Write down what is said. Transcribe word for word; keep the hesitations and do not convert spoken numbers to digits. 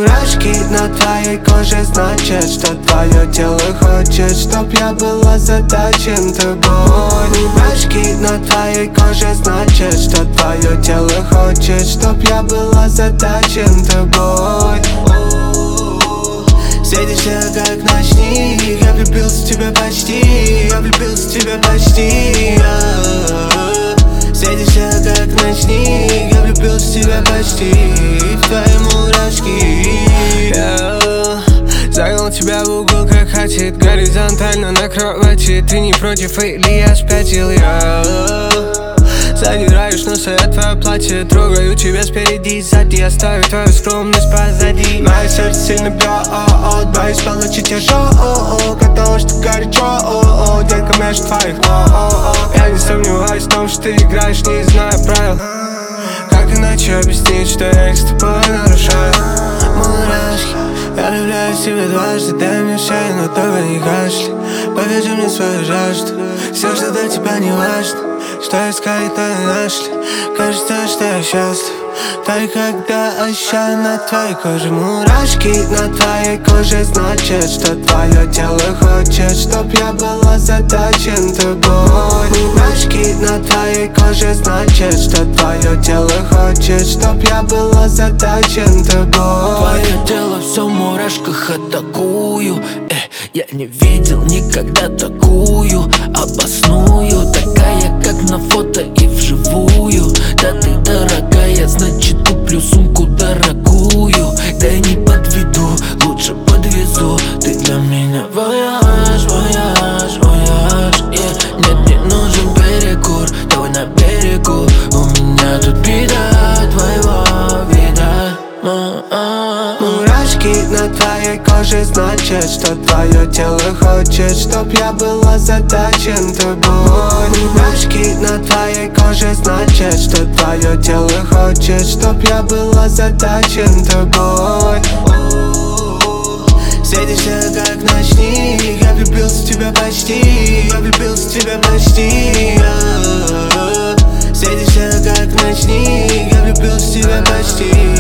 Мурашки на твоей коже значит, что твое тело хочет, чтоб я была задачен тобой. Мурашки на твоей коже значит, что твое тело хочет, чтоб я была задачен тобой. Светишься как ночник, я влюбился в тебя почти, я влюбился в тебя почти. Светишься как ночник, я влюбился в тебя почти, в твои мурашки. yeah. Загнал тебя в угол как хотит, горизонтально на кровати. Ты не против или я спятил, я задираешь носа, я твое платье. Трогаю тебя спереди и сзади, оставлю твою скромность позади. Мое сердце сильно бьет, боюсь получить ожог от того, что горячо, детка между твоих ног. Я не сомневаюсь в том, что ты играешь, не зная правил. Как иначе объяснить, что я их с тобой нарушаю? Мурашки, я влюбляюсь в тебя дважды. Дай мне шею, но только не кашляй. Покажи мне свою жажду, все, что до тебя не важно. Что искали, то и нашли. Кажется, что я счастлив только когда ощущаю на твоей коже мурашки. На твоей коже значит, что твое тело хочет, чтоб я была задачен тобой. Мурашки на твоей коже значит, что твое тело хочет, чтоб я была задачен тобой. Твое тело все в мурашках атакую. э, Я не видел никогда такую обосную, такая как на фото и вживую. Да ты дорогая, значит куплю сумку дорогую. Да не подведу, лучше подвезу. Ты для меня вояж, вояж, вояж, yeah. Нет, не нужен перекур, давай на берегу. У меня тут беда твоего вида. Мурашки на твоей коже значит, что твое тело хочет, чтоб я была задачен тобой. Мурашки на твоей коже значит, что твое тело хочет, чтоб я была задачен тобой. Светишься как ночник, я влюбился в тебя почти, я влюбился в тебя почти. Светишься как ночник, я влюбился в тебя почти.